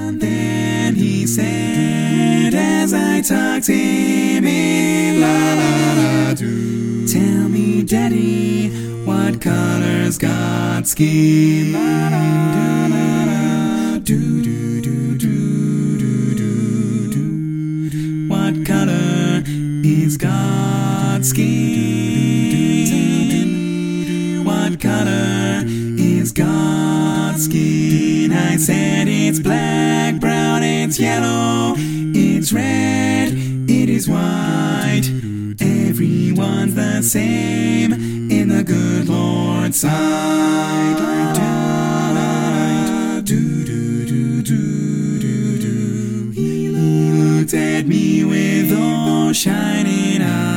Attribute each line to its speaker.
Speaker 1: Then he said, as I tucked him in, la la la do. Tell me, Daddy, what color's God's skin? La la la la do do do do do do do. What color is God's skin? What color is God's skin? I said it's black, brown, it's yellow, it's red, it is white. Everyone's the same in the good Lord's sight. Do do do do do do. He looked at me with those shining eyes.